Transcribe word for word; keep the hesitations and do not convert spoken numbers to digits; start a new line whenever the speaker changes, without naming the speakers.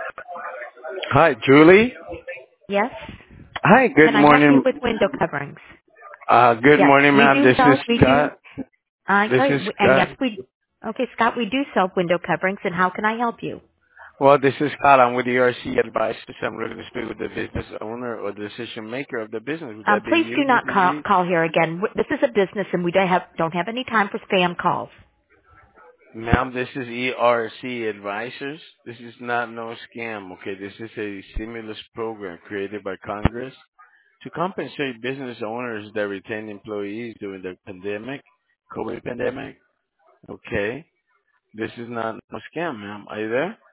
Hi, Julie.
Yes.
Hi, good
Can I help you
morning.
with window coverings?
Uh, good
Yes,
morning,
we
ma'am.
do
This is
sell. We do.
Scott.
Uh,
This is
and yes,
Scott.
we. Okay, Scott, we do sell window coverings. And how can I help you?
Well, this is Scott. I'm with the E R C Advisors. I'm looking to speak with the business owner or decision maker of the business. Would
Um,
that be
please do
you,
not
Missus
call,
Reed?
call here again. W- This is a business, and we don't have don't have any time for spam calls.
Ma'am, this is E R C Advisors. This is not no scam, okay? This is a stimulus program created by Congress to compensate business owners that retain employees during the pandemic, COVID pandemic, okay? This is not no scam, ma'am. Are you there?